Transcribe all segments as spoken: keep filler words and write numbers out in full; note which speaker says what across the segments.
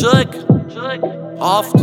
Speaker 1: Check, Haft,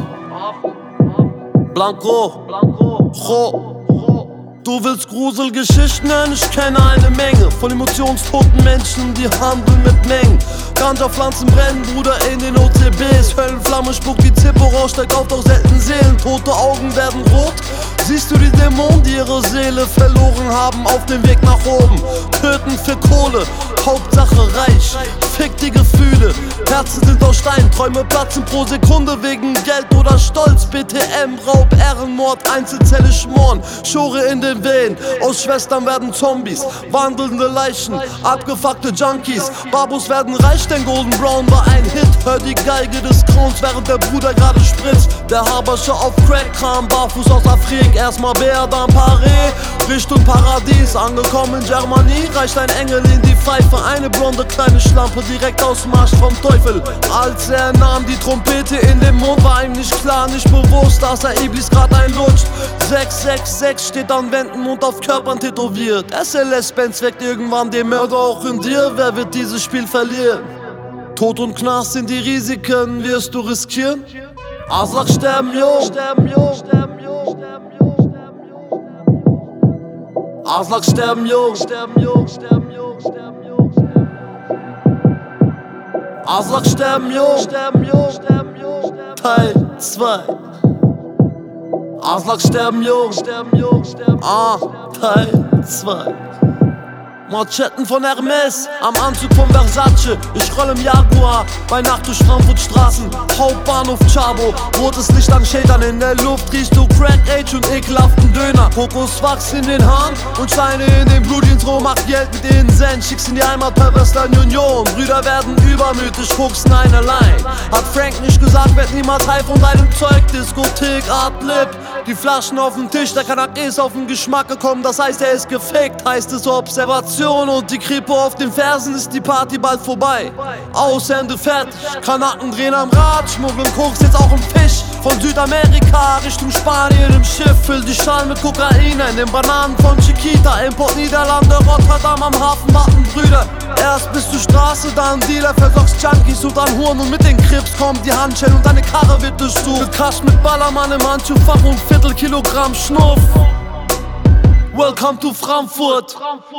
Speaker 1: Blanco, Cho. Du willst Gruselgeschichten hören? Ich kenne eine Menge von emotionstoten Menschen, die handeln mit Mengen. Ganja-Pflanzen brennen, Bruder, in den O C Bs. Höllenflamme spuckt wie Zippo raus, steigt auf, doch selten Seelen. Tote Augen werden rot. Siehst du die Dämonen, die ihre Seele verloren haben auf dem Weg nach oben? Töten für Kohle, Hauptsache reich. Fick die Gefühle, Herzen sind aus Stein. Träume platzen pro Sekunde wegen Geld oder Stolz. B T M, Raub, Ehrenmord, Einzelzelle schmoren. Schore in den Wehen, aus Schwestern werden Zombies. Wandelnde Leichen, abgefuckte Junkies. Babus werden reich, denn Golden Brown war ein Hit. Hör die Geige des Krauns, während der Bruder gerade spritzt. Der Habasche auf Crack kam barfuß aus Afrika. Erstmal Bär, dann Paris, Richtung Paradies. Angekommen in Germanie, reicht ein Engel in die Pfeife. Eine blonde kleine Schlampe, direkt aus dem Arsch vom Teufel. Als er nahm die Trompete in den Mund, war ihm nicht klar, nicht bewusst, dass er Iblis grad einlutscht. sechs sechs sechs steht an Wänden und auf Körpern tätowiert. S L S-Bands weckt irgendwann den Mörder auch in dir. Wer wird dieses Spiel verlieren? Tod und Knast sind die Risiken, wirst du riskieren? Aslak sterben, yo, sterben, yo, sterben, yo, sterben, yo, sterben, yo. Aslak sterben, yo, sterben, yo, sterben, yo, sterben, yo, sterben. Aslak sterben, yo, sterben, yo, sterben, yo, sterben. Teil zwei. Aslak sterben, yo, sterben, yo, sterben. Ah, Teil zwei. Machetten von Hermes, am Anzug von Versace. Ich roll im Jaguar, bei Nacht durch Frankfurt-Straßen. Hauptbahnhof Chabo, rotes Licht an Schädern. In der Luft riechst du Crack, Age und ekelhaften Döner. Kokoswachs in den Haaren und Steine in den Blutjeans. Roh macht Geld mit den Cent, schickst in die Heimat per Western Union. Brüder werden übermütig, guckst nein allein. Hat Frank nicht gesagt, werd niemals high von deinem Zeug. Diskothek, Adlib, die Flaschen auf dem Tisch. Der Kanak ist auf den Geschmack gekommen, das heißt er ist gefickt. Heißt es Observation und die Kripo auf den Fersen, ist die Party bald vorbei. Aushände fertig, Kanaken drehen am Rad, schmuggeln Koks jetzt auch im Fisch. Von Südamerika Richtung Spanien im Schiff, füll die Schalen mit Kokain in den Bananen von Chiquita. Import Niederlande, Rotterdam am Hafen warten Brüder. Erst bist du Straße, dann Dealer, versorgst Junkies und dann Huren. Und mit den Crips kommt die Handschellen und deine Karre wird durchsucht. Gecasht mit Ballermann im Handschuhfach und Viertel Kilogramm Schnuff. Welcome to Frankfurt.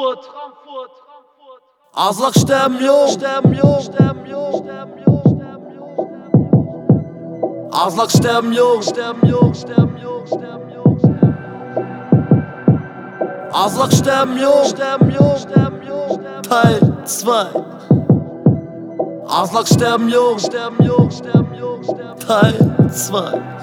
Speaker 1: Aslak sterben, yo, sterben, yo, sterben, yo, sterben, yo, sterben, yo. Aslak sterben, yo, sterben, yo, sterben, yo, sterben, yo, sterben. Aslak sterben, yo, sterben, yo, sterben, yo, sterben. Teil zwei. Aslak sterben, yo, sterben, yo, sterben, yo, sterben. Teil zwei.